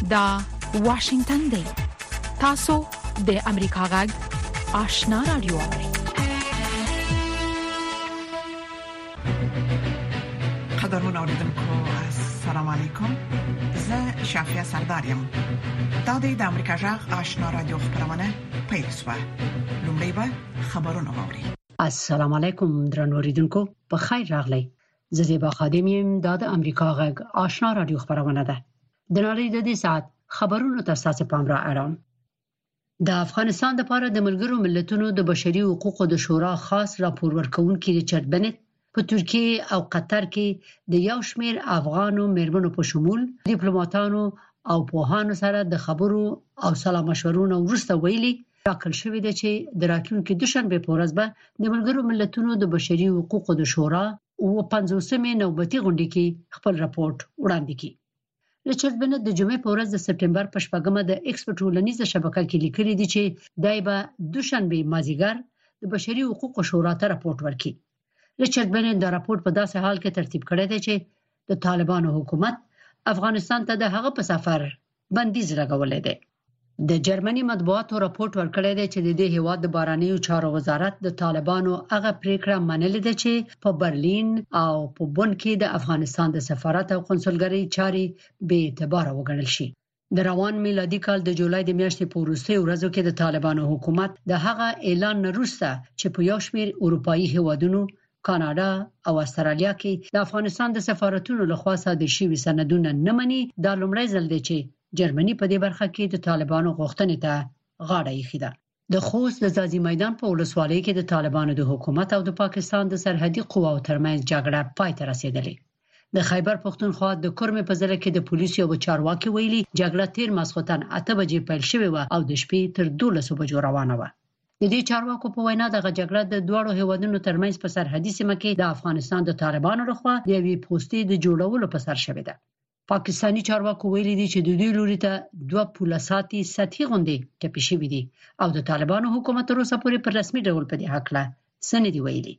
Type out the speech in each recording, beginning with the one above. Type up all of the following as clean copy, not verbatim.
دا واشنگتن دی. تاسو د امریکا غږ آشنا رادیو اورئ. قدرمن اوریدونکو السلام علیکم. زه شافیا سردارم. دا د امریکا غږ آشنا رادیو خبرونه پیل شوه. لومړی به خبرونه واوري. السلام علیکم درنو اوریدونکو، په خیر راغلی. زه زیبا خادم یم. دا د امریکا غږ آشنا رادیو خبرونه ده. د نړۍ د دې ساعت خبرونو ته تاسو پام را اړوم. د افغانستان لپاره د ملګرو ملتونو د بشري حقوقو د شورا خاص راپور ورکونکي ریچارډ بنت په ترکیه او قطر کې د یو شمېر افغانو میرمنو په شمول ډیپلوماټانو او پوهانو سره د خبرو او سلا مشورو وروسته ویلي ټاکل شوې ده چې د راتلونکي دوشنبه په ورځ به د ملګرو ملتونو د بشري حقوقو د شورا او 50مې نوبتي غونډه کې خپل راپورټ وړاندې کړي. ریچارډ بنت د جمعې په ورځ د سپټمبر په 8مه د ایکس په ټولنیزه شبکه کې لیکلي دي چې دای به دوشنبه مازیګر د بشري حقوقو شورا ته راپورټ ورکړي. ریچارډ بنت دا راپورټ په داسې حال کې ترتیب کړی دی چې د طالبانو حکومت افغانستان ته د هغه په سفر بندیز لګولې ده. د جرمني مطبوعاتو راپورټ ورکړی دی چې د دې هیواد د بهرنیو چارو وزارت د طالبانو هغه پریکړه منلې ده چې په برلین او په بون کې د افغانستان د سفارت او قونسلګرۍ چاري به اعتبار وګڼل شي. د روان میلادي کال د جولای د میاشتې په وروستیو ورځو کې د طالبانو حکومت د هغه اعلان وروسته چې په یو شمېر اروپאי هیوادونو کاناډا او استرالیا کې د افغانستان د سفارتونو لخوا صادر شوي سندونه نه مني، دا لومړی ځل دی چې جرمني په دې برخه کې د طالبانو غوښتنې ته غاړه ایښې ده. د خوست د ځاځي میدان په ولسوالۍ کې د طالبانو د حکومت او د پاکستان د سرحدي قواو ترمنځ جګړه پای ته رسیدلې. د خیبر پښتونخوا د کورمې په ضلع کې د پولیسو او چارواکي ویلي جګړه تیر ماسختن 8 بجې پیل شوې و او د شپې تر 12 بجو روانه و. د دې چارواکو په وینا د جګړه د دوړو هیوادونو ترمنځ په سرحدي سیمه کې د افغانستان د طالبانو لخوا د یوې پوستې د جوړولو په سر شوې ده. پاکستانی چارواکو ویلي دي چې د دې لوري ته 2 پولیساتي سطحي غونډې ټپي شوې دي او د طالبانو حکومت تر اوسه پورې پر رسمي ډول په دې حق له سند دی ویلي.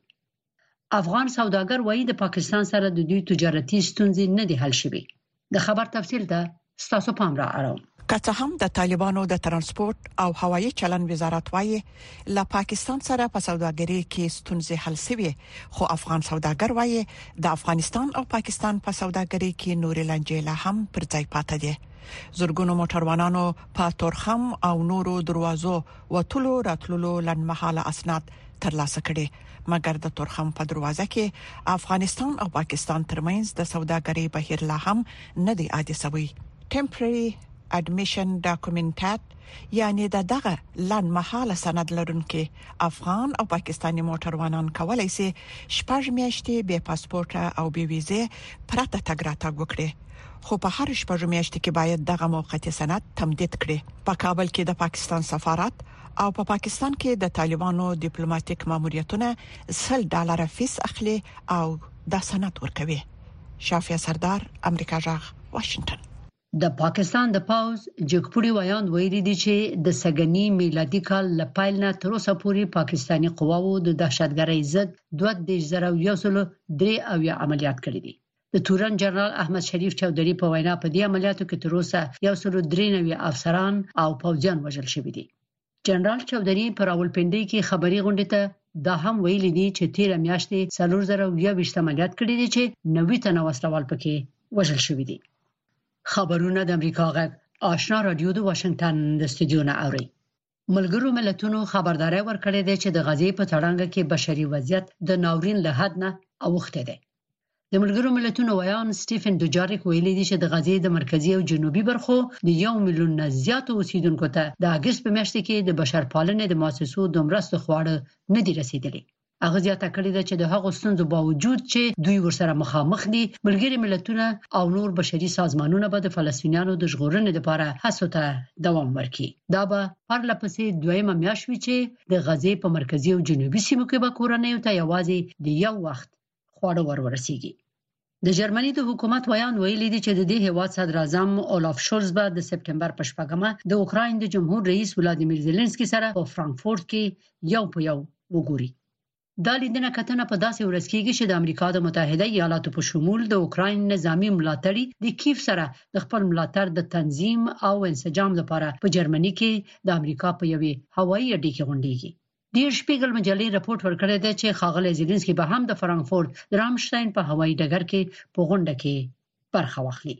افغان سوداګر وایي د پاکستان سره د دوی تجارتي ستونزې نه دي حل شوي. د خبر تفصیل ته ستاسو پام را اړوم. که څه هم د طالبانو د ترانسپورت او هوایي چلن وزارت وایي له پاکستان سره په سوداګرۍ کې ستونزې حل شوي، خو افغان سوداګر وایي د افغانستان او پاکستان په سوداګرۍ کې نورې لانجې لا هم پر ځای پاتې دي. زرګونو موټروانانو په تورخم او نورو دروازو وټولو راتللو لنمحاله اسناد ترلاسه کړي، مګر د تورخم په دروازه کې افغانستان او پاکستان ترمنځ د سوداګرۍ بهیر لا هم نه دی عادي شوی. ټمپرري اډمیشن ډاکومنټات یعنی دغه لن محاله سند لرونکي افغان او پاکستانی موټروانان کولای شي 6 میاشتې بې پاسپورت او بې ویزې پرته تګ راتګ وکړي، خو په هر 6 میاشتې کې باید دغه موقتی سند تمدید کړي. په کابل کې د پاکستان سفارت او په پاکستان کې د طالبانو ډیپلوماټیک ماموریتونه $100 فیس اخلي او د سند ورکوي. شافیا سردار، امریکا غږ، واشنگټن. د پاکستان د پاوز جګپوړي ویان ویلي دي چې د سګنی میلادي کال لپاره نه تر اوسه پورې پاکستانی قواوو د دهشتګرۍ ضد 21,103 عملیات کړي دي. د تورن جنرال احمد شریف چودھری په وینا په دې عملیاتو کې تر اوسه 193 افسران او پوځیان وژل شوي دي. جنرال چودھری پر راولپنډي کې خبري غونډه ته دا هم ویلي دي چې 13 میاشتې 4020 عملیات کړي دي چې 90 تنه وسلوال پکې وژل شوي دي. خبرونه د امریکا غږ آشنا رادیو د واشنگټن د استودیو نه اوري. ملګرو ملتونو خبرداري ورکړې ده چې د غزې په تړانګه کې بشري وضعیت د ناورین له حد نه اوښته ده. د ملګرو ملتونو ویان سټیفن دوجاریک ویلي دي چې د غزې د مرکزی او جنوبي برخو د 1 میلیون نه زیات اوسیدونکو ته د اگست په میاشت کې د بشرپالنې د مؤسسو د مرستو خواړه نه دي رسیدلي. هغه زیاته کړې ده چې د هغو ستونزو باوجود چې دوی ورسره مخامخ دي، ملګري ملتونه او نور بشري سازمانونه به د فلسطینیانو د ژغورنې لپاره هڅو ته دوام ورکړي. دا به پرلپسې دویمه میاشت وي چې د غزې په مرکزی او جنوبي سیمو کې به کورنیو ته یوازې د یو وخت خواړه ورسیږي. د جرمني د حکومت ویان ویلي دي چې د دې هیواد صدر اعظم اولاف شولز به د سپټمبر په 8مه د اوکراین د جمهور رئیس ولادیمیر زيلنسکي سره په فرانکفورت کې یو په یو وګوري. دا لیدنه کتنه په داسې ورځ کېږي چې د امریکا د متحده ایالاتو په شمول د اوکراین نظامی ملاتړي د کیف سره د خپل ملاتړ د تنظیم او انسجام لپاره په جرمني کې د امریکا په یوې هوایي اډې کې غونډيږي. ډیر شپیګل مجلې راپورټ ورکړی دی چې ښاغلی زيلنسکي به هم د فرانکفورت د رامشتاین په هوایي ډګر کې په غونډه کې برخه واخلي.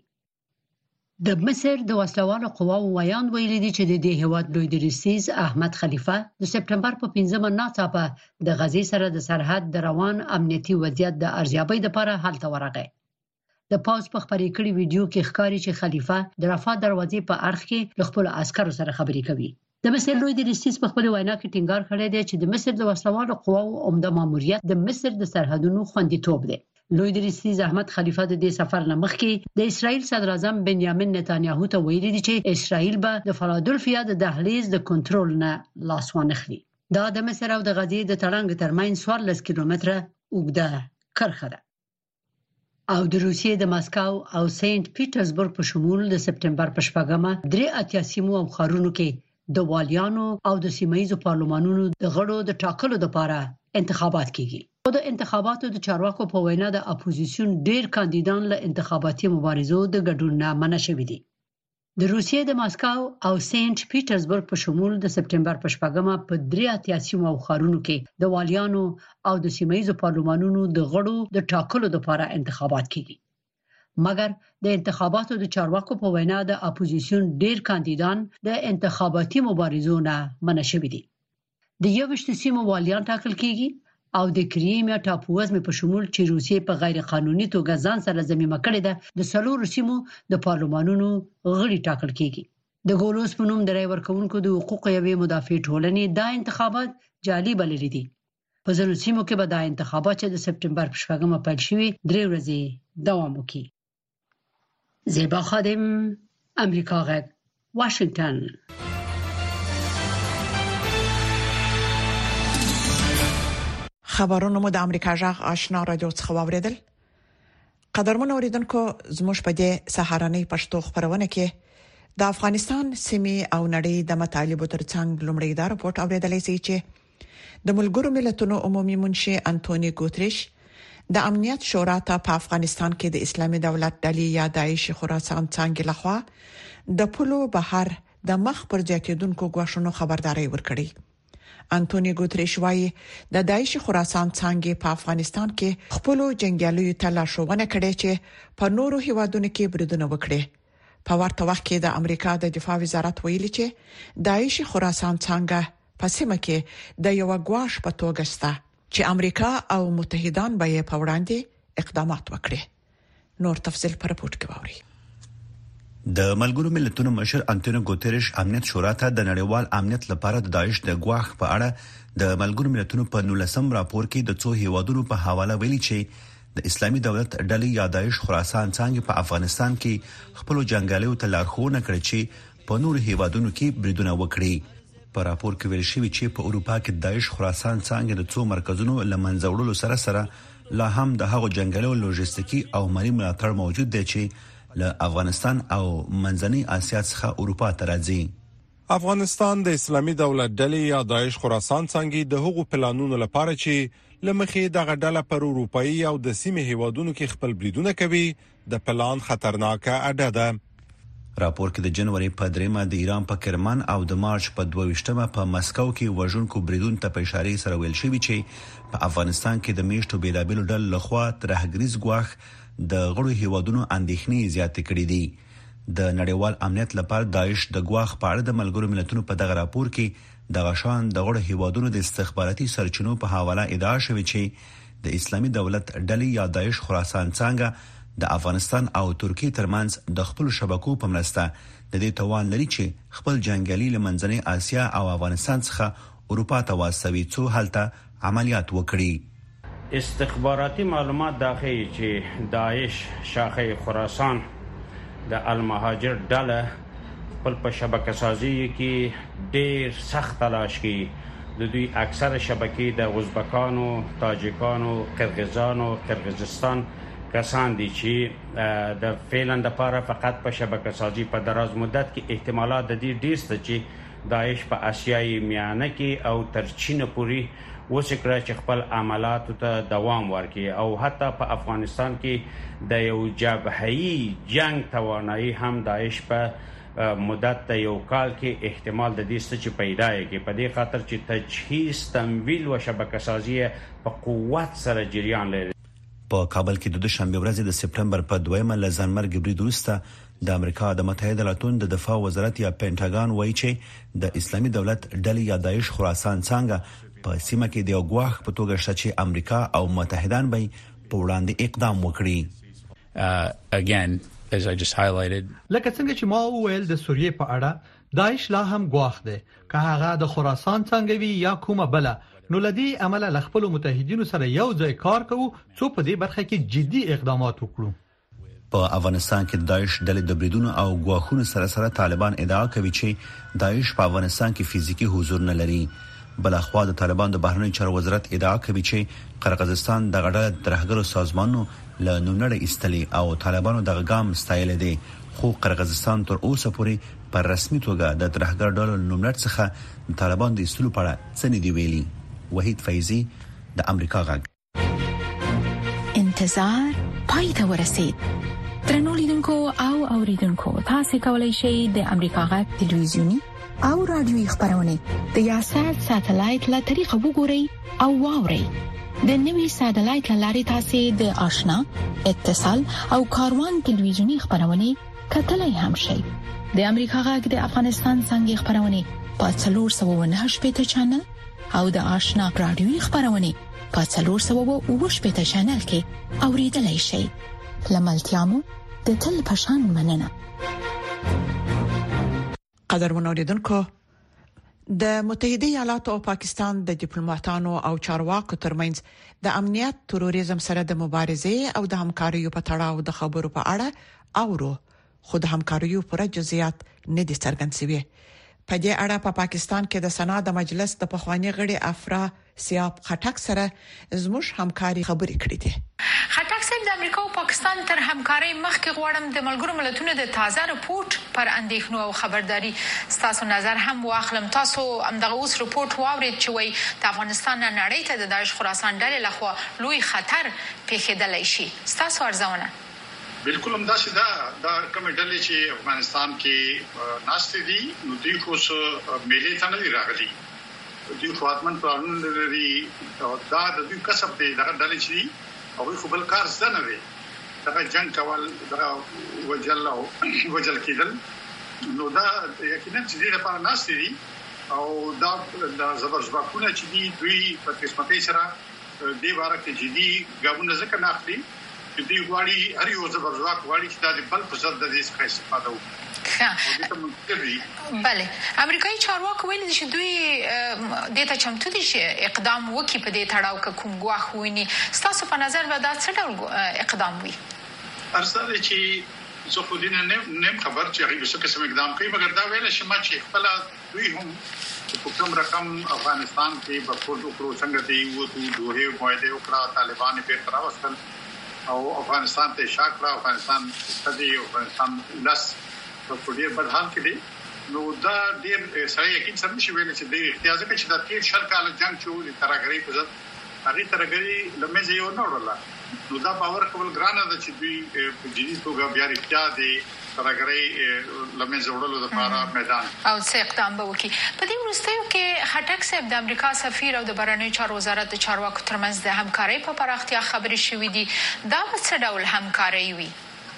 د مصر د وسلوالو قواو ویان ویلي دي چې د دې هیواد لوی درستیز احمد خلیفه د سپټمبر په 15 ناڅاپه د غزې سره د سرحد د روان امنیتي وضعیت د ارزیابۍ لپاره هلته ورغی. د پاوز په خبرې کړي ویډیو کې ښکاري چې خلیفه د رفح دروازې په اړخ کې له خپل عسکرو سره خبرې کوي. د مصر لوی درستیز په خپل وینا کې ټینګار کړی دی چې د مصر د وسلوالو قواو عمده ماموریت د مصر د سرحدونو خوندیتوب دی. لوی درستیز احمد خلیفه د دې سفر لمخکې د اسرائیل صدر اعظم بنیامین نتانیاهو ته ویلي دي چې اسرائیل به د فلادلفیا د دهلیز د کنټرول نه لاس وانخلي. دا د مصر او د غزې د تړنګ ترمنځ 14 کیلومتره اوږده کرښه ده. او د روسیې د مسکو او سنت پیټرزبورګ په شمول د سپټمبر په 8مه 83 سیمو او ښارونو کې د والیانو او د سیمایي پارلمانونو د غړو د ټاکلو لپاره انتخابات کیږي. د انتخاباتو د چارواکو په وینا د اپوزیسیون ډیر کاندیدان له انتخاباتي مبارزو د ګډون نه منع شوي دي. د روسیې د مسکو او سنت پیټرزبورګ په شمول د سپټمبر په 8مه په 83 سیمو او ښارونو کې د والیانو او د سیمایي پارلمانونو د غړو د ټاکلو لپاره انتخابات کیږي. مګر د انتخاباتو د چارواکو په وینا د اپوزیسیون ډیر کاندیدان د انتخاباتي مبارزو نه منع شوي دي. د 21 سیمو والیان ټاکل کیږي او د کریمیا ټاپووزمې په شمول چې روسیې په غیر قانوني توګه ځان سره ضمیمه کړې ده د 4 سیمو د پارلمانونو غړي ټاکل کیږي. د ګولوس په نوم د رای ورکوونکو د حقوقو یوې مدافع ټولنې دا انتخابات جعلي بللي دي. په ځینو سیمو کې به دا انتخابات چې د سپټمبر په 8مه پیل شوي 3 ورځې دوام وکړي. زیبا خادم، امریکا غږ، واشنگټن. خبرونه مو د امریکا جغ آشنا رادیو څخه واوریدل. قدرمن اوریدونکو، زموږ په دې سهارنۍ پښتو خبرونه کې د افغانستان سیمې او نړۍ د مطالبو ترڅنګ لومړی دا راپورټ اوریدلای شي چې د ملګرو ملتونو عمومي منشي انټونی ګوتریش د امنیت شورا ته په افغانستان کې د اسلامي دولت ډلې یا داعش خراسان څنګه لخوا د پلو بهر د مخ پر ځکیدونکو غواښونو خبرداري ورکړي. انټونی ګوتریش وايي د داعش خراسان څنګه په افغانستان کې خپل جنگیالیو ته لارښوونه کړې چې په نورو هیوادونو کې بریدونه وکړي. په ورته وخت کې د امریکا د دفاع وزارت ویلي چې داعش خراسان څنګه په سیمه کې د یو غواش په توګه ستا چې امریکا او متحدان به په وړاندې اقدامات وکړي. نور تفصیل پر راپورټ کې ووري. د ملګرو ملتونو مشر انټونیو ګوتریش امنیت شورا ته د نړیوال امنیت لپاره د داعش د غواخ په اړه د ملګرو ملتونو په 19م راپور کې د څو هیوادونو په حواله ویلي چې د اسلامي دولت ډلې یا داعش خراسان څنګه په افغانستان کې خپل جنگالیو ته لارښوونه کړې چې په نور هیوادونو کې بریدونه وکړي. په راپور کې ویل شوی چې په اروپا کې داعش خراسان څنګه د څو مرکزونو لمنځه وړلو سره لا هم د هغو جنگالیو لوجستیکي او مالي ملاتړ موجود دی چې له افغانستان او منځنۍ اسیا څخه اروپا ته راځي. افغانستان د اسلامي دولت ډلې یا داعش خراسان څنګه د هغو پلانونو لپاره چې لمخې دغه ډله پر اروپאי او د سیمې هیوادونو کې خپل بریدونه کوي د پلان خطرناکه اډه ده. راپور کې د جنوري په 3مه د ایران په کرمان او د مارچ په 22مه په مسکو کې وژونکو بریدون ته په اشاره سره ویل شوی چې په افغانستان کې د میشتو بیلابیلو ډلو لخوا ترهګریز غواخ د غړو هیوادونو اندېښنې زیاتې کړې دي. د نړیوال امنیت لپاره داعش د غواخ په اړه د ملګرو ملتونو په دغه راپور کې د غشان د غړو هیوادونو د استخباراتي سرچینو په حواله ادعا شوې چې د اسلامي دولت ډلې یا داعش خراسان څنګه د افغانستان او ترکیه ترمنځ د خپل شبکو په مرسته د دې توان لري چې خپل جنگالي لمنځنۍ اسیا او افغانستان څخه اروپا ته واستوي څو هلته عملیات وکړي. استخباراتي معلومات داخلي چې داعش شاخه خراسان د المهاجر ډله په شبکه سازي کې ډېر سخت تلاش کوي. د دوی اکثره شبکې د ازبکانو، تاجکانو، قرغیزستان کسان دي چې د فعلا د لپاره فقط په شبکه سازي په دراز مدت کې احتمالات د دې ډېر ست چې داعش په اسیايي میانه کې او تر چین پورې وسکړه چې خپل عملاتو ته دوام ورکړي او حتی په افغانستان کې د یو جبهه‌ای جنگ توانایي هم داعش په مدت د یو کال کې احتمال د دې څه چې پیدا کېږي په دې خاطر چې تجهیز تمویل او شبکه سازي په قوت سره جریان لري. په کابل کې د دوشنبه ورځ د سپټمبر په 2مه لزنمرګ برید وروسته د امریکا د متحده ایالاتو د دفاع وزارت یا پینټاګان وایي چې د اسلامي دولت ډلې یا داعش خراسان څنګه په سیمه کې د غواخ په توګه شته چې امریکا او متحدان به په وړاندې اقدام وکړي. Again, as I just highlighted, لکه څنګه چې ما وویل د سوریې په اړه داعش لا هم غواخ دی که هغه د خراسان څنګه وي یا کومه بل نو لدی عمل ل خپل متحدینو سره یو ځای کار کوو څو په دې برخه کې جدي اقدامات وکړو. په افغانستان کې داعش ډلې د بریدونو او غواخونو سره طالبان ادعا کوي چې داعش په افغانستان کې فزیکی حضور نه لري. بلخوا د طالبان د بهرنی چارو وزارت ادعا کوي چې قرغیزستان د غړو ترهګرو سازمانونو له نوملړ ایستلي او طالبانو د غام ستایل دي خو قرغیزستان تر اوسه پورې پر رسمي توګه د ترهګر ډلو نوملړ څخه طالبان د ایستلو په اړه څه نه دی ویلي. وحید فیضی د امریکا غږ. انتظار پای ته ورسید. ترنو لیدونکو او اوریدونکو تاسو کولی شئ د امریکا غږ ټلویزیونی او رادیوي خبرونه د یاشات ساتلایت له طریقو وګورئ او واورئ. د نوي ساتلایت لارې تاسو د آشنا اتصال او کاروان ټلویزیونی خبرونه کتلای هم شئ. د امریکا غږ د افغانستان څنګه خبرونه په 398 چینل او د آشنا رادیوي خبرونه په 428 چینل کې اوریدلای شئ. لملتيامو د تل پشان مننه. قدرمن اوریدونکو د متحده ایالاتو او پاکستان د ډیپلوماټانو او چارواکو ترمنځ د امنیت تروریزم سره د مبارزې او د همکارۍ په تړاو د خبرو په اړه اورو خو د همکارۍ پر جزئیات نه دي څرګند شوي. په دې اړه په پاکستان کې د سنا د مجلس د پخوانی غړي افرا سیاب خټک سره زموږ همکاري خبرې کړې دي. خټک صاحب د امریکا او پاکستان تر همکارۍ مخکې غواړم د ملګرو ملتونو د تازه رپورت پر اندېښنو او خبرداري تاسو نظر هم واخلم. تاسو همدغه اوس رپورت واورید چې وایي د افغانستان نړۍ ته د داعش خراسان ډلې لخوا لوی خطر پیښیدلی شي. تاسو ارزونه بالکل همداسې دا کوم ډلې چې افغانستان کې ناشته دي نو دوی خو میلې ته نه دی راغلي. دوی خاطمن پلانونه لري او دا د دوی کسب دی دا ډلې چې او خو بل کار ځنه نه وي دا جنگ کول دا وجل کېدل نو دا یقینا چې دې لپاره ناشته دي او دا زبرځواکونه چې دوی په قسمتي سره دې باره کې جدي ګامونه ځکه نه اخلي چې دوی غواړي هر یو زبرځواک غواړي چې د بل په ضد د دې څخه استفاده وکړي. بله امریکایي چارواکو ویلي چې دوی د ته چمتو دي چې اقدام وکړي په دې تړاو کوم ګواښ ویني. تاسو په نظر به دا څه ډول اقدام وي؟ ارسله چې زه خو دې نه خبر چې هغه څه قسم اقدام کوي مګر دا ویل چې ما چې خپل دوی هم په کوم رقم افغانستان کې برخورد وکړو څنګه دی وو دوه معاهده وکړه طالبان په تر اوسه او افغانستان ته شاکړه افغانستان ستدي افغانستان لاس په ډیر بد حال کې دي نو دا ډیر سړی یقین سره نشي ویل چې د احتیاج کې چې د تیر شل کال جنگ شو د ترګری په ځد هغه ترګری لمه یو نه وړل نو دا باور کول ګرانه ده چې دوی په جدي توګه بیا اړتیا دي ترګری لمه جوړولو لپاره میدان او څه اقدام به وکړي. په دې وروستیو کې خټک صاحب د امریکا سفیر او د بهرنیو چارو وزارت د چارواکو ترمنځ د همکارۍ په پراختیا خبرې شوې دي. دا څه ډول همکارۍ وي؟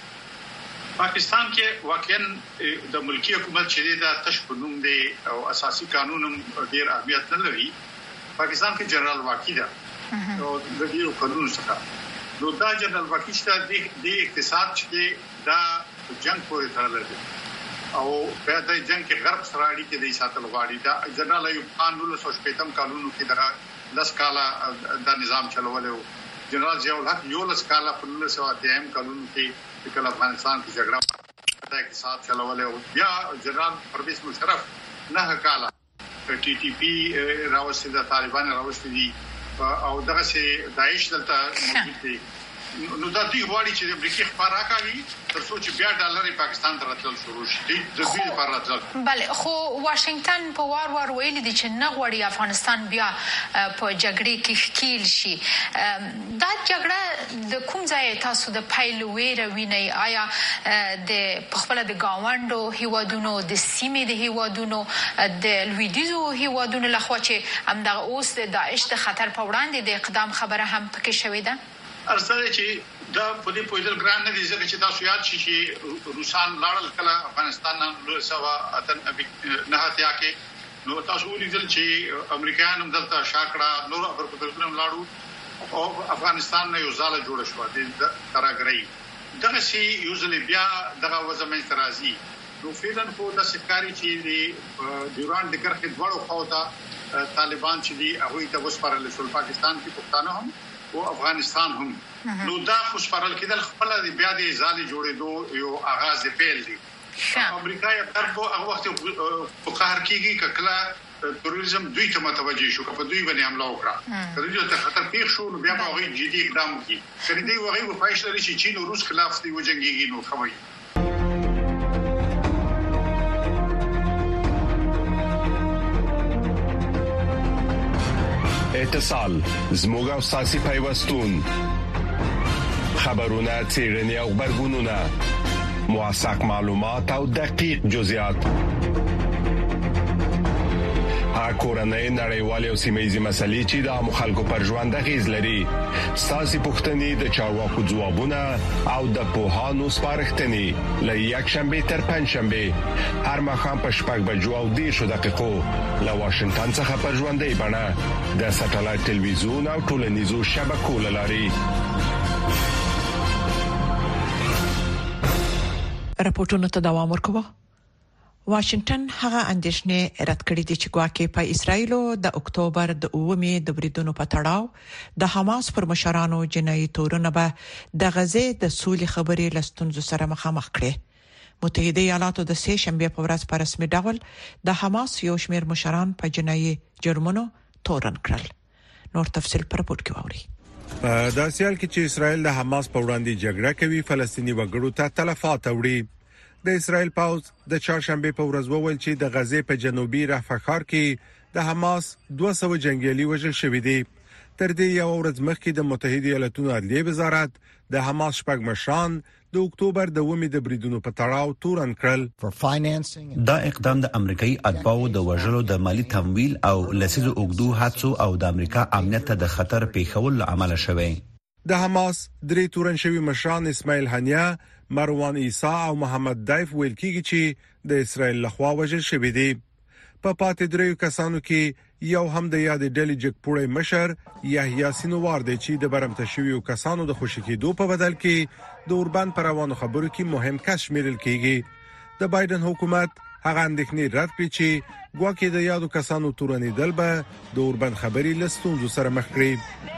پاکستان کې واقعا د ملکی حکومت چې د تشبنوم دی او اساسي قانونم ډیر اهمیت نه لري. پاکستان کې جنرال واقعي ده او د دې قانون څخه نو دا جنرال واقعي چې د اقتصاد چې دا جنگ پورې تړل دي او په دې جنگ کې غرب سره اړیکې د ساتل غواړي. دا جنرال ایوب خان 1915 قانونو کې دغه 10 کاله د نظام چلولو جنرال ضیاء الحق 11 کاله په 1980 قانون کې د افغانستان کې جګړه د اقتصاد چلولو بیا جنرال پرویز مشرف 9 کاله ټي ټي پی راوستي د طالبان راوستي دي او دغه سي داعش دلته موجود دي نو دا دوی غواړي چې د امریکای خبره راکړي تر څو چې بیا ډالر پاکستان ته راتلل شروع شي د دې لپاره راتلل. بله خو واشنگټن په وار ویلي دي چې نه غواړي افغانستان بیا په جګړې کې ښکیل شي. دا جګړه د کوم ځای تاسو د پایلو ویره ویني؟ آیا د خپل د گاونډو هیوادونو د سیمې د هیوادونو د لویدیزو هیوادونو لخوا چې همدغه اوس د داعش د خطر په وړاندې د اقدام خبره هم پکې شوې ده؟ ارسله چې دا په دې پویدل ګران نه دي ځکه چې تاسو یاد شي چې روسان لاړل کله افغانستان نه سوا اتن نه هتیا کې نو تاسو ولیدل چې امریکایان هم دلته شاکړه نور افغانستان لاړو او افغانستان نه یو ځاله جوړ شو د تراګرای دغه شی یو ځل بیا دغه وزمن ترازی نو فعلا په د سکاري چې د ډیوران د کرخې دوړو خواته طالبان چې دی هغه ته وسپارل شو پاکستان کې پښتانه هم او افغانستان هم نو دا خوشپارل کېدل خپل د بیا د ځالي جوړېدو یو آغاز پیل دی. امریکا یې تر هغه وخت په قهر کېږي کله تروریزم دوی ته متوجه شو په دوی باندې حمله وکړه کله چې ته خطر پیښ شو نو بیا هغه جدي اقدام وکړي کړي دی هغه په فایش لري چې چین او روس خلاف دی وجنګيږي نو خوي. اتصال زموږ او ساسي پیوستون خبرونه چیرنی او خبرګونونه موثق معلومات او دقیق جزئیات کورنۍ نړیوالې او سیمه‌یزې مسلې چې د مخالکو پر ژوند غیز لري ساسي پښتني د چارواکو ځوابونه او د پوهانو سپارښتنې له یک شنبه تر پنځ شنبه هر مخام په شپږ بجو او 10 دقیقو له واشنگټن څخه پر ژوندۍ بڼه د ساتلایت ټلویزیون او ټولنیزو شبکو لاري. راپورټونه ته دوام ورکوي. واشنگټن هغه اندېښنې رد کړې دي چې ګواکې په اسرایل د اکتوبر د 9 د بریدونو په تړاو د حماس پر مشرانو جنایي تورونه به د غزې د سولې خبرې لستونزو سره مخامخ کړي. متحده ایالاتو د سه شنبه په ورځ په رسمي ډول د حماس یو شمېر مشران په جنایي جرمونو تورن کړل. نور تفصيل پر رپورت کې ووري. دا سیال کې چې اسرایل د حماس په وړاندې جګړه کوي فلسطینی وګړو ته تلفات وړي. د اسرایل پاوز د چهارشنبه په ورځ وویل چې د غزې په جنوبي رفح ښار کې د حماس 200 جنگیالي وژل شوي دي. تر دې یو ورځ مخکې د متحده ایالاتو عدلیه وزارت د حماس شپږ مشران د اکتوبر د 9 د بریدونو په تړاو تورن کړل. دا اقدام د امریکایي اتباعو د وژلو د مالی تمویل او لسیزو اوګدو هڅو او د امریکا امنیت ته د خطر پیښول عمل شوی. د حماس درې تورن شوي مشران اسماعیل هنیا، مروان عیسی او محمد دایف ویل کیږي چې د اسرایل لخوا وژل شوی دي. په پاتې دریو کسانو کې یو هم د یاد ډلې جګپوړی مشر یحیی سینوار دی چې د برمته شویو کسانو د خوشی کېدو په بدل کې د اوربان پروانو خبرو کې مهم کس شمیرل کیږي. د بایدن حکومت هغه اندېښنې رد کړې چې ګواکې د یادو کسانو تورنېدل به د اوربان خبري لستونزو سره مخ کړي.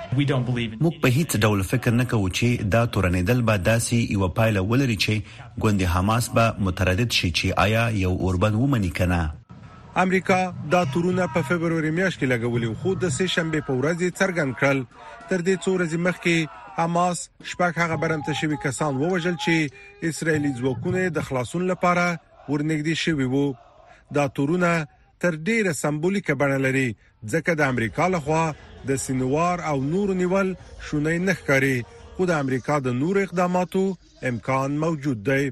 موږ په هیڅ ډول فکر نه کوو چې دا تورنېدل به داسي یو پایله ولري چې ګوند حماس به متردد شي چې آیا یو اوربان ومني کنه. امریکا دا تورونه په فبرवरी میاشت کې لګولې خو د سه شنبه په ورځ څرګند کړل. تر دې څو ورځې مخکې حماس شپږ هغه برمته شوي کسان ووژل چې اسرایلی ځواکونه د خلاصون لپاره ورنږدې شوي وو. دا تورونه تر ډیره سمبولیکه بڼه لري ځکه د امریکا لخوا د سینوار او نور نیول شونې نه ښکاري خو د امریکا د نور اقداماتو امکان موجود دی.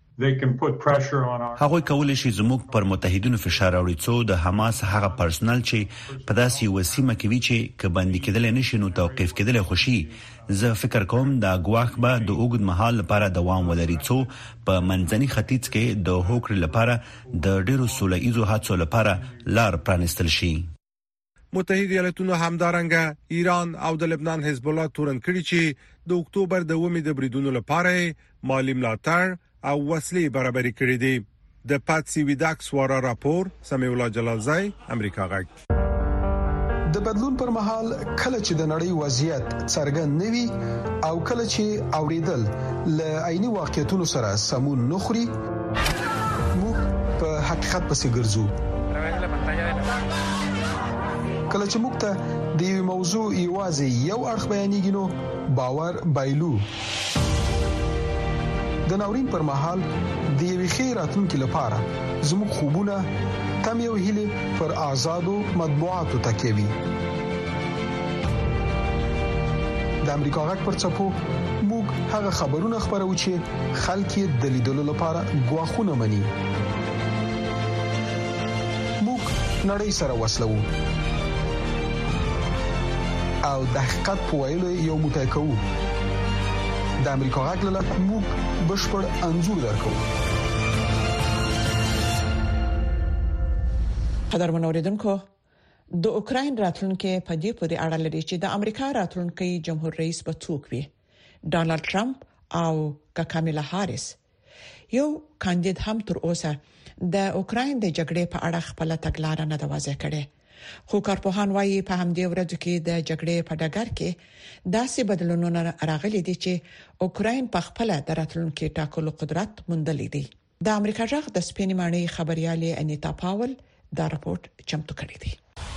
هغه کولای شي زموږ پر متحدینو فشار راوړي څو د حماس هغه پرسنل چې په داسې وسیمه کې وی چې کبندي کېدل نشي نو توقيف کېدل خوشي. زه فکر کوم دا ګواښ به د اوږد مهال لپاره دوام ولري څو په منځني ختیځ کې د هوکړې لپاره د ډیرو سوله‌ایزو هڅو لپاره لار پرانستل شي. متحده ایالاتونو همدارنګه ایران او د لبنان حزب الله تورن کړي چې د اکتوبر د 9 د بریدونو لپاره مالی ملاتړ او وسلې برابرې کړې دي. د پاتسي ویداکس واره راپور سمیع الله جلالزای امریکا غږ. د بدلون پر مهال کله چې د نړۍ وضعیت څرګند نوي او کله چې اوریدل ل عیني واقعیتونو سره سمون نخري موږ په حقیقت پسې ګرځو. کله چې موږ ته د یو موضوع یوازې یو اړخ بیانېږي نو باور بایلو. د ناورین پر مهال د یوې ښې راتلونکي لپاره زموږ خوبونه تمې او هیلې پر آزادو مطبوعاتو تکیه وي. د امریکا غږ پر څپو موږ هغه خبرونه خبرو چې خلک یې د لیدلو لپاره غواخونه مني. موږ نړۍ سره وصلو او د حقیقت په ویلو یو موټی کوو. د امریکا غږ له لارې موږ بشپړ انځور درکو. قدرمن اوریدونکو، د اوکرين راتلونکي په دې پورې اړه لري چې د امریکا راتلونکي جمهور رئیس به څوک وي، ډونالد ټرمپ او کاملا هاریس. یو کاندید هم تر اوسه د اوکرين د جګړې په اړه خپل تګلارې نه د واضح کړي. خو کارپوهان وايي په همدې ورځو کې د جګړې په ډګر کې داسې بدلونونه راغلي دي چې اوکرين په خپل د راتلونکي ټاکلو قدرت موندلې دي. د امریکا ژغ د سپینې ماڼۍ خبريالې انیتا پاول دا راپورټ چمتو کړی دی.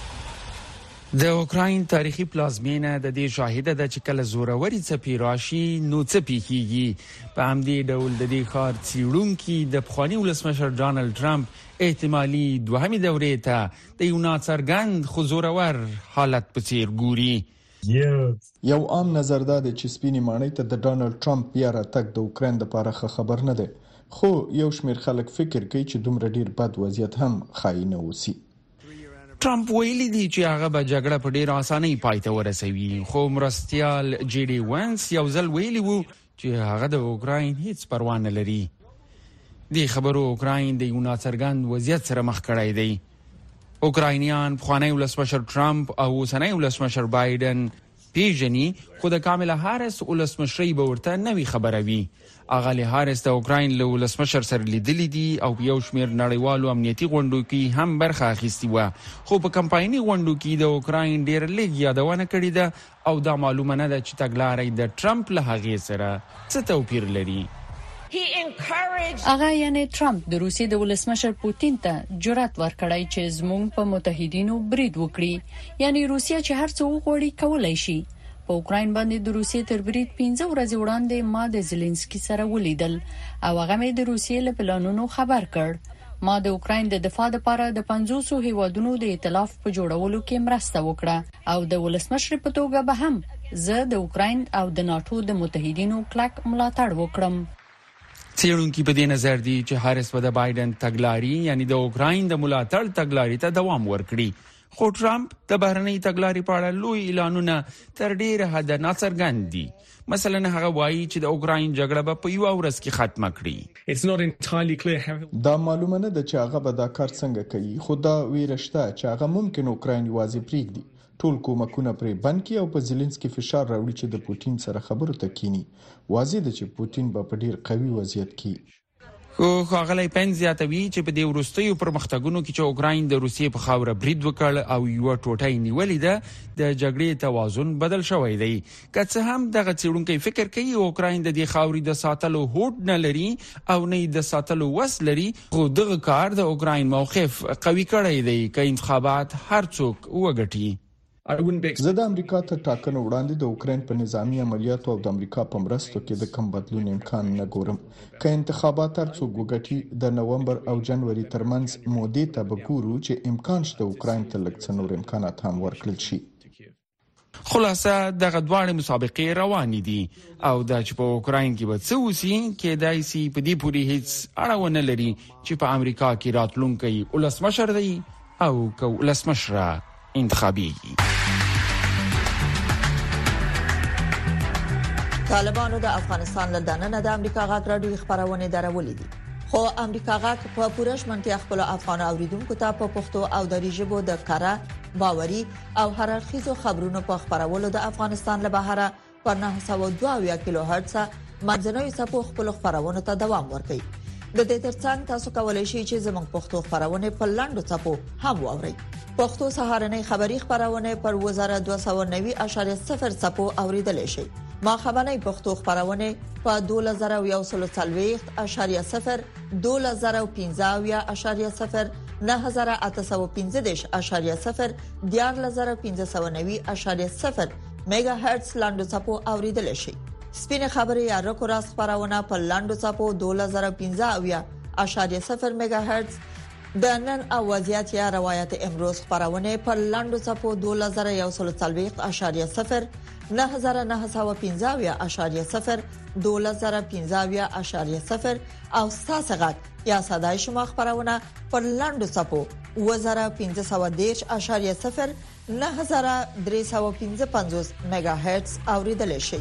د اوکرين تاریخي پلازمینه د دې شاهده ده چې کله زوروري څپې راشي نو څه پیږي. په همدې ډول د دې ښار څیړونکي د پخوانی ولسمشر ډونالد ټرمپ احتمالي دوهمې دورې ته د یو ناڅرګند خو زورور حالت په څیر ګوري. یو عام نظر دا دی چې سپینې ماڼۍ ته د ډونالد ټرمپ بیا راتګ د اوکرين لپاره خبر نه دی، خو یو شمېر خلک فکر کوي چې دومره ډیر بد وضعیت هم خاینه وسی. ټرمپ ویلي دی چې هغه به جګړه په ډیر اسانۍ پای ته ورسوي، خو مرستيال جی ډي وانس یو ځل ویلي وو چې هغه د اوکرين هیڅ پروا نه لري. د خبرو اوکرين د یو ناڅرګند وضعیت سره مخ کړی دی. اوکراینیان پخوانی ولسمشر ټرمپ او اوسنی ولسمشر بایدن پیژني، خو د کاملا هاریس ولسمشرۍ به ورته نوې خبره وي. اغلی هاریس د اوکرين له ولسمشر سره لیدلې دي او یو شمېر نړیوالو امنیتي غونډو کې هم برخه اخیستې و، خو په کمپایني غونډو کې د اوکرين ډېر لږ یادونه کړې ده او دا معلومه نه ده چې تګلارې د ټرمپ له هغې سره څه توپیر لري. هغه یعنی ټرمپ د روسیې د ولسمشر پوتین ته جرأت ورکړی چې زموږ په متحدینو برید وکړي، یعنی روسیه چې هر څه وغواړي کولای شي. په اوکرين باندې د روسیې تر برید 15 ورځې وړاندې ما د زيلنسکي سره ولیدل او هغه مې د روسیې له پلانونو خبر کړ. ما د اوکرين د دفاع لپاره د 500 هیوادونو د ائتلاف په جوړولو کې مرسته وکړه او د ولسمشر په توګه به هم زه د اوکرين او د ناتو د متحدینو کلک ملاتړ وکړم. څېړونکي په دې نظر دي چې هاریس به د بایدن تګلاري یعنی د اوکرين د ملاتړ تګلاري ته دوام ورکړي، خو ټرمپ د بهرنۍ تګلارې په اړه لوی اعلانونه تر ډیره حده ناڅرګند دي. مثلا هغه وایي چې د اوکرين جګړه به په یو ورځ کې ختمه کړي. دا معلومه نه ده چې هغه به دا کار څنګه کوي، خو دا ویرشته چې هغه ممکن اوکرين یوازې پریږدي، ټول کومکونه پرې بند کړي او په زيلنسکي فشار راوړي چې د پوتین سره خبرو ته کینی. واضح ده چې پوتین به په ډیر قوي وضعیت کې. خو غلې پنځیاتوي چې په دې وروستیو پرمختګونو کې چې اوکرين د روسیې په خاوره برید وکړ او یو ټوټه نیولې ده، د جګړې توازن بدل شوی دی. که څه هم دغه څېړونکي فکر کوي اوکرين د دې خاورې د ساتلو هوډ نه لري او نه د ساتلو وس لري، خو دغه کار د اوکرين موقف قوي کړی دی که انتخابات هر څوک وګټي. زه د امریکا تر ټاکنو وړاندې د اوکرين په نظامی عملیاتو او د امریکا په مرستو کې د کم بدلون امکان نه ګورم. که انتخابات هر څوک وګټي د نومبر او جنوري ترمنځ مودې ته به ګورو چې امکان شته اوکرين ته لږ څه نور امکانات هم ورکړل شي. خلاصه دغه دواړه مسابقې روانې دي او د چې په اوکرين کې به څه وسی کې دایسي په دې پوری هیڅ اړه ونه لري چې په امریکا کې راتلونکي ولسمشر دی او که ولسمشره انتخابي. طالبانو د افغانستان له دننه د امریکا غږ راډیو خبرونه درولې دي، خو امریکا غږ په پوره شمنتیا خپل افغان اوریدونکو ته په پښتو او دری ژبه د کاره باوري او هررخیزو خبرونو په خبرولو د افغانستان له بهره پر 902 کیلو هرتز منځنوي څپو خپل خبرونه ته دوام ورکوي. د دې ترڅنګ تاسو کولای شئ چې زموږ پښتو خبرونه په لاندو څپو هم واورئ. پښتو سهارنۍ خبری خبرونه پر 1290.0 څپو اوریدل شي. ما خبرنۍ پښتو خبرونه په 2140.0 2015.0 9815.0 14590.0 میگا هرتز لاندو چپو اوریدل شي. سپینه خبري یا رکو راس خبرونه په لاندو چپو 2015.0 میگا هرتز د نن اوازيات یا روایت امروز خبرونه په لاندو چپو 2140.0 9915.0 2015.0 او ساسغت یا صداي شما خبرونه په لاندو چپو 1510.0 9355 میگا هرتز اوریدل شي.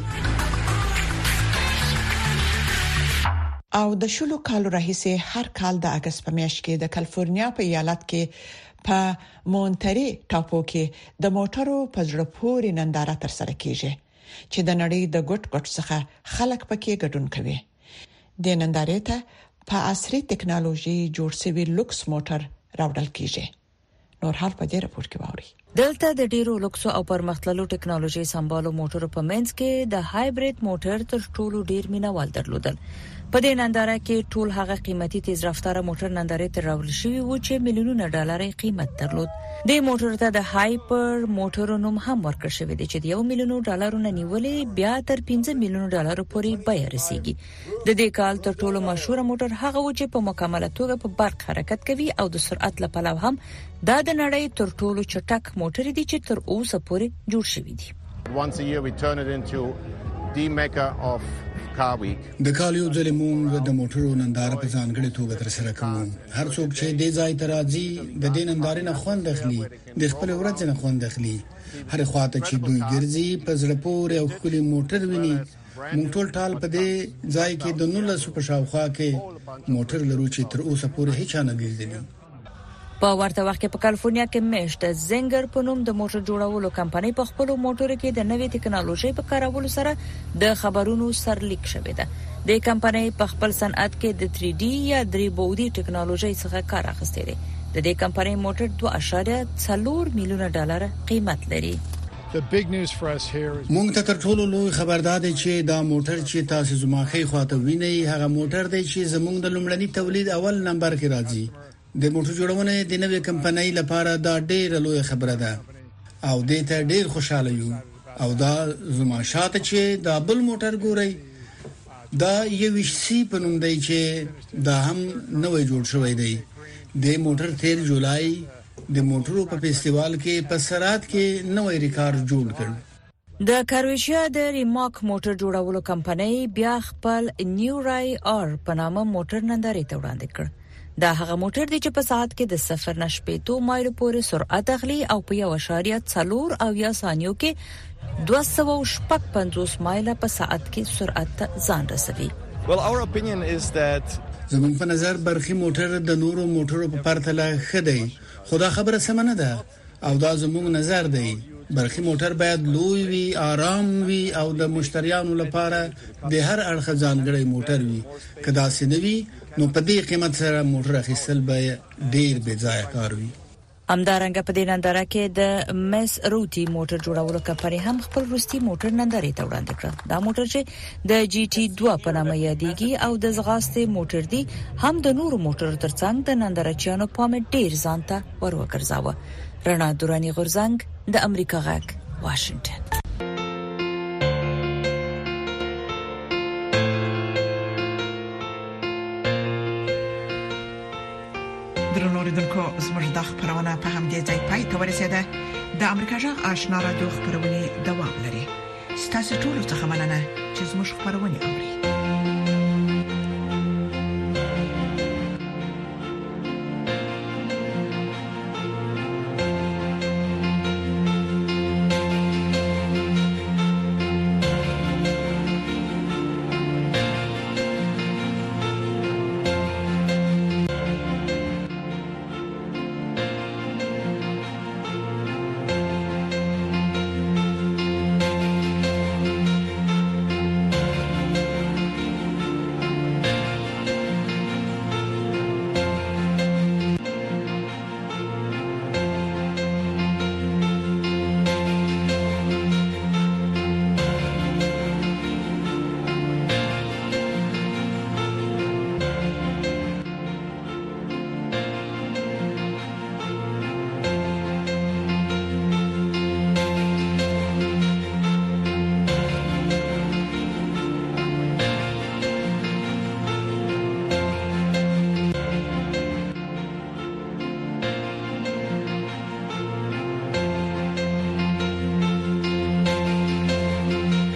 او د شلو کالو راهیسې هر کال د اگست په میاشت کې د کالیفورنیا په ایالت کې په مونټری ټاپو کې د موټرو په زړه پورې ننداره ترسره کیږي چې د نړۍ د ګټ څخه خلک پکې ګډون کوي. د نندارې ته په عصري ټکنالوژي جوړ شوی لوکس موټر راوړل کیږي. نور حال په دې راپور کې ووري. دلته د ډیرو لوکسو او پرمختللو ټکنالوژي سمبالو موټرو په منځ کې د هایبرید موټر تر ټولو ډیر مینوال درلودل. په دې ننداره کې ټول هغه قیمتي تیز رفتار موټر نندارې ته راوړل شوی و چې میلیونونه ډالر قیمت درلود. د موټر ته د هایپر موټر نوم هم ورکړل شوی دی چې د 1 میلیون ډالرونو نیولې بیا تر 15 میلیون ډالر پورې بیه رسیدي. د دې کال تر ټولو مشهور موټر هغه و چې په مکمله توګه په برق حرکت کوي او د سرعت لپاره هم دا د نړۍ تر ټولو چټک موټر دی چې تر اوسه پورې جوړ شوی دی. Once a year we turn it into the mecca of car week. د کال یو ځل موږ د موټرو ننداره په ځانګړې توګه ترسره کوو. هر څوک چې د ځای ته راځي د دې نندارې نه خوند اخلي، د خپل ورځ نه خوند اخلي. هر خواته چې دوی ګرځي په زړه پورې او خولي موټر ویني. موږ ټول په دې ځای کې د 1900 په شاوخوا کې موټر لرو چې تر اوسه پورې هیڅ نه لیدلی. په ورته وخت کې په کالیفورنیا کې میشت زنګر په نوم د موټر جوړولو کمپنۍ په خپل موټر کې د نوې ټکنالوژي په کارولو سره د خبرونو سرلیک شوې ده. د کمپنۍ په خپل صنعت کې د 3D یا 3 بعدي ټکنالوژي څخه کار اخیستی دی. د دې کمپنۍ موټر 2.4 میلیون ډالر قیمت لري. مونږ ته تر ټولو لوی خبردار دی چې دا موټر چې تاسو زماخي خواته وینئ هغه موټر دی چې زموږ د لومړني تولید اول نمبر کې راځي. د موټر جوړونه د نوې کمپنۍ لپاره دا ډېر لوی خبره ده او دې ته ډېر خوشاله یو. او دا زما شاته چې دا بل موټر ګوري دا یو شي په نوم دی چې دا هم نوې جوړ شوی دی. د موټر 13 جولای د موټرو په فستیوال کې په سرعت کې نوې ریکارډ جوړ کړ. د کروشیا د ریماک موټر جوړولو کمپنۍ بیا خپل نیو رای آر په نامه موټر نندارې ته وړاندې کړ. دا هغه موټر دی چې په ساعت کې د 0.2 مایل پورې سرعت اخلي او په 1.4 ثانیو کې 255 مایل په ساعت کې سرعت ځان رسوي. Well, our opinion is that زموږ په نظر برخي موټر د نورو موټرو په پرتله خدای خدا خبره سمنه ده او دا زموږ نظر دی. برخي موټر باید لوی وي، آرام وي او د مشتریانو لپاره د هر اړخ ځانګړی موټر وي. کدا سنوي نو په دې قیمت سره موټر اخیستل به ډیر بې ځای کار وي. همدارنګه په دې ننداره کې د مس روټي موټر جوړولو کمپنۍ هم خپل وروستي موټر نندارې ته وړاندې کړ. دا موټر چې د جی ټي 2 په نامه یادېږي او د ځغاستې موټر دی هم د نورو موټرو ترڅنګ د نندارچیانو پام ډیر ځانته ورګرځاوه. رڼا دورانی غورزنګ د امریکا غږ واشنگټن. درنو ریدونکو زموږ د خبرونه په همدې ځای پای ته ورسیده. د امریکا غږ آشنا رادیو خبرونه دوام لري. ستاسو ټول څه مننه چې زموږ خبرونه اوري.